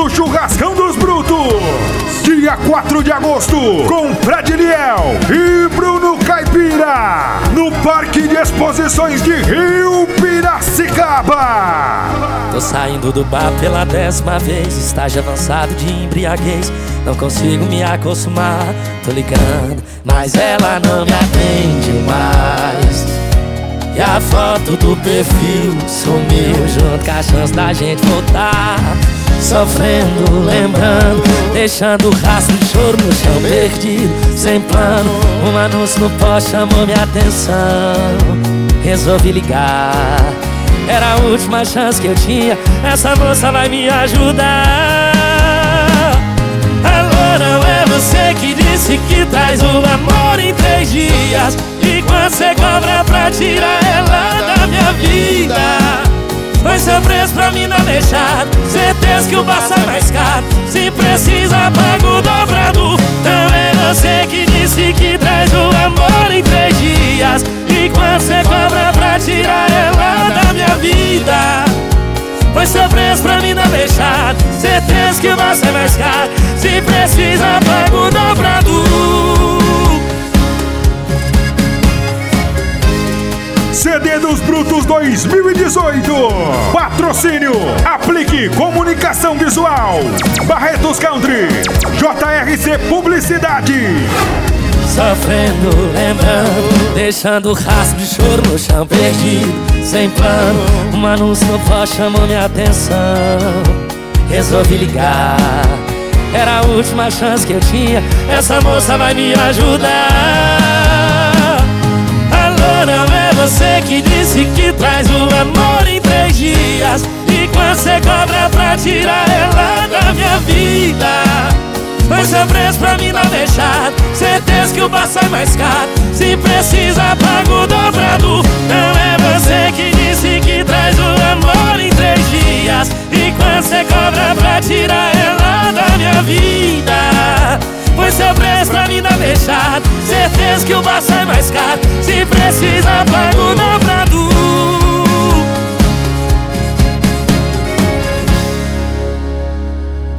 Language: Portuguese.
do Churrascão dos Brutos. Dia 4 de agosto, com Fred Liel e Bruno Caipira, no Parque de Exposições de Rio Piracicaba. Tô saindo do bar pela 10ª vez, estágio avançado de embriaguez. Não consigo me acostumar, tô ligando, mas ela não me atende mais. E a foto do perfil sumiu junto com a chance da gente voltar. Sofrendo, lembrando, deixando rastro de choro no chão perdido, sem plano. Um anúncio no poste chamou minha atenção. Resolvi ligar, era a última chance que eu tinha. Essa moça vai me ajudar. Alô, não é você que disse que traz o amor em 3 dias, e quando você cobra pra tirar ela da minha vida, foi seu preço pra mim não deixar. Certeza que o bar sai mais caro, se precisa pago o dobrado. Não é você que disse que traz o amor em 3 dias, e quando você cobra pra tirar ela da minha vida, foi seu preço pra mim não deixar. Certeza que o bar sai mais caro, se precisa pago o dobrado. CD dos Brutos 2018. Patrocínio Aplique Comunicação Visual, Barretos Country, JRC Publicidade. Sofrendo, lembrando, deixando rastro de choro no chão perdido, sem plano. Um anúncio no poste chamou minha atenção. Resolvi ligar, era a última chance que eu tinha. Essa moça vai me ajudar. Alô, não é você que disse que traz o amor em 3 dias, e quando você cobra pra tirar ela da minha vida, foi seu preço pra mim não deixar. Certeza que o bar sai mais caro, se precisa pago o dobrado. Não é você que disse que traz o amor em 3 dias, e quando você cobra pra tirar ela da minha vida, foi seu preço pra mim não deixar. Certeza que o bar sai mais caro, se precisa